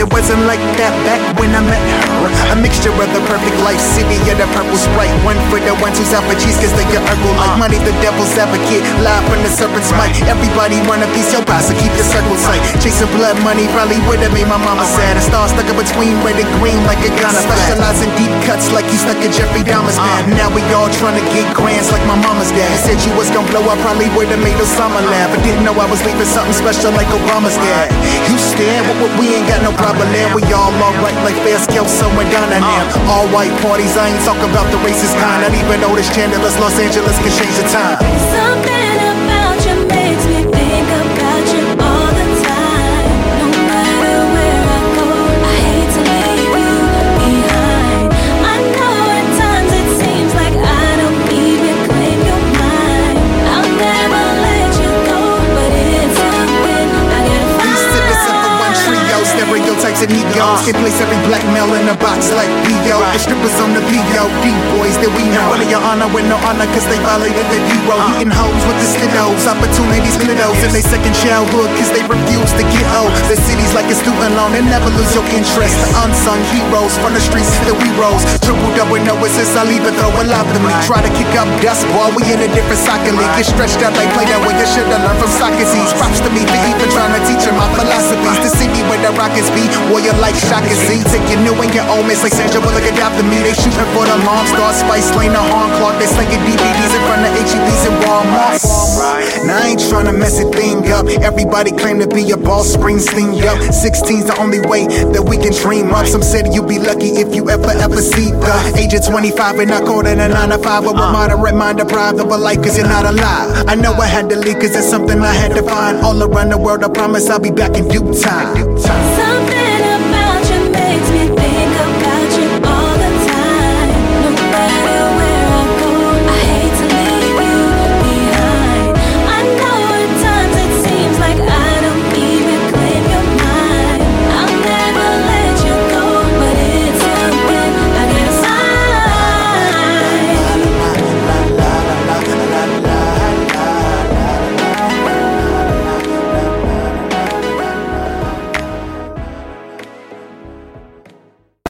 it wasn't like that back when I met her. A mixture of the perfect life, city of the purple Sprite. One for the ones who's out for cheese, cause they get Urkel like money, the devil's advocate. Live from the serpent's mic. Everybody want a piece, your boss, so keep your circle tight. Chasing blood money probably would've made my mama sad. A star stuck in between red and green like a gunner. Specialize in deep cuts like you stuck in Jeffrey Dahmer's man. Now we all trying to get grants like my mama's dad. Said you was gonna blow up, probably would've made Osama laugh. But didn't know I was leaving something special like Obama's dad. Houston, we ain't got no problem there. We all alright like fair scale somewhere down there now. All white parties, I ain't talking about the racist kind. Not even Otis Chandler's Los Angeles can change the time. Something about you makes me think about you all the time. No matter where I go, I hate to leave you behind. I know at times it seems like I don't even claim your mind. I'll never let you go, but it's something I gotta find. These citizens of one trio, stereotypes and egos can place every black male in a box like P.O. The strippers on the P.O.D. boys that we know. One of your honor with no honor cause they violated the hero. Eating hoes with the stidos, opportunities clitos in their second childhood cause they refuse to get old. The city's like a student loan and never lose your interest. The unsung heroes from the streets that we rose. Triple double no assist, I leave it throw a lot to me. Try to kick up dust, boy, we in a different soccer league. Get stretched out like Play-Doh when you should've learned from Socrates. Props to me for even trying to teach him my philosophies. The city where the Rockets be, warrior like Shaka Z. Take your new and your old, it's like Sandra Bullock adopted me. They shooting for the long star, Spice Lane, the Horn Clark. They slinging DVDs in front of HEBs and Walmart. Now I ain't trying to mess a thing up. Everybody claim to be a boss, Springsteen up. 16's the only way that we can dream up. Some said you'll be lucky if you ever see the age of 25 and I called it a 9 to 5. But with moderate mind deprived of a life cause you're not alive. I know I had to leave cause it's something I had to find. All around the world I promise I'll be back in due time. Something